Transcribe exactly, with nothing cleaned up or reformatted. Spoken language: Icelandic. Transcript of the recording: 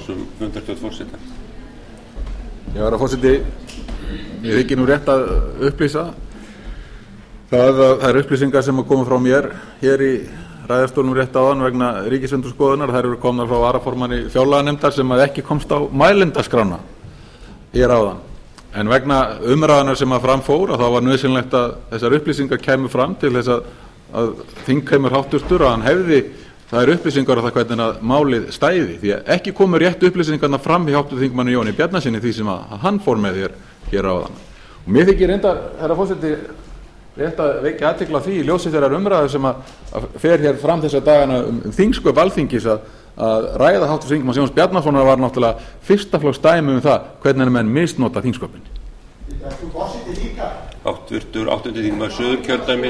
fundarstjórn forseta. Já, herra forseti, ég þykir nú rétt að upplýsa það að það eru upplýsingar sem koma frá mér hér í ræðastólnum rétt áðan vegna ríkisendurskoðunar. Þær eru komnar frá varaformanni fjárlaganefndar sem að ekki komst á mælendaskrána hér áðan, en vegna umræðunar sem að framfór að þá var nauðsynlegt að þessar upplýsingar kæmu fram til þess að, að þingheimur háttustur að hann hefði það eru upplýsingar á það hvernig að málið stæði, því að ekki komu rétt upplýsingarna fram í háttvirtum þingmanni Jóni Bjarnasyni því sem að hann fór með hér, hér áðan. Og mér þykir reyndar, herra forseti, rétt að vekja athygli á því í ljósi þeirrar umræðu sem að, að fer hér fram þessa dagana um, um þingsköp Alþingis að, að ræða háttvirts þingmanns Jóns Bjarnasonar var náttúrulega fyrsta flokks dæmi um það hvernig menn misnota þingsköpin. Háttvirtur áttundi þingmaður Suðurkjördæmis